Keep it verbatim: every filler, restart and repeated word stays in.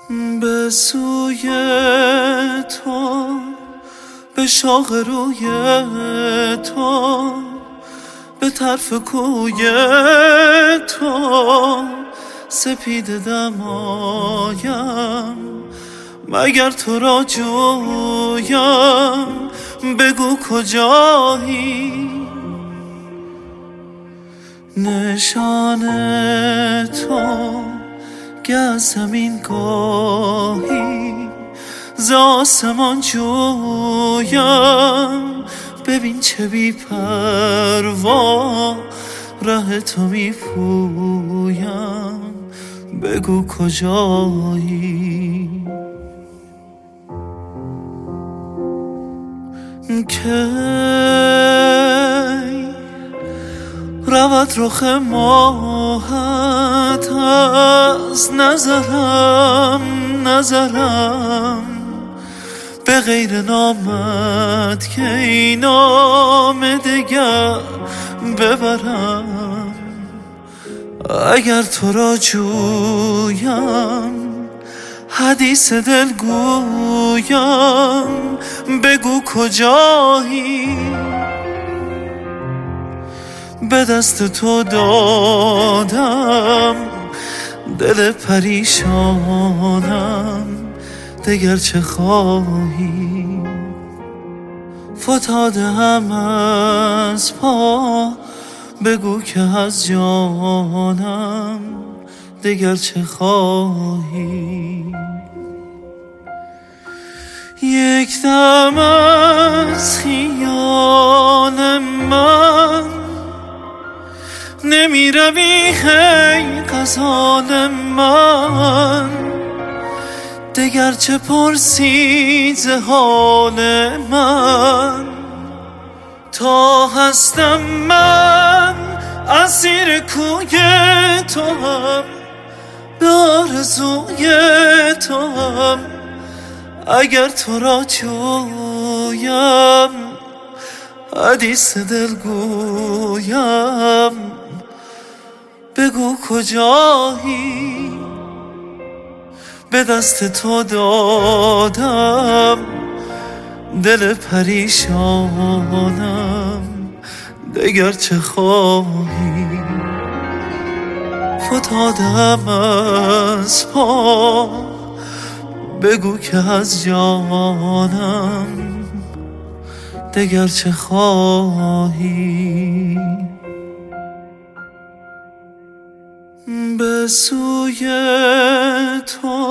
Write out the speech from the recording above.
به سوی تو، به شاخ روی تو، به طرف کوی تو سپید دمایم. مگر تو را جویم، بگو کجایی؟ نشان تو گه زمین گاهی ز آسمان جویم. ببین چه بی پروا ره تو می پویم، بگو کجایی؟ کی رود رخ ماهت از نظرم نظرم، به غیر نامت که این نام دگر ببرم. اگر تو را جویم، حدیث دل گویم، بگو کجایی؟ به دست تو دادم دل پریشانم، دگر چه خواهی؟ فتاده هم از پا، بگو که از جانم دگر چه خواهی؟ یک دم از خیال من نمی روی هی غزال من، دگر چه پرسی ز حال من؟ تا هستم من اسیر کوی تو هم، به آرزوی تو هم. اگر تو را جویم، حدیث دل گویم، بگو کجایی؟ به دست تو دادم دل پریشانم، دگر چه خواهی؟ فتادم از پا، بگو که از جانم دگر چه خواهی؟ به سوی تو،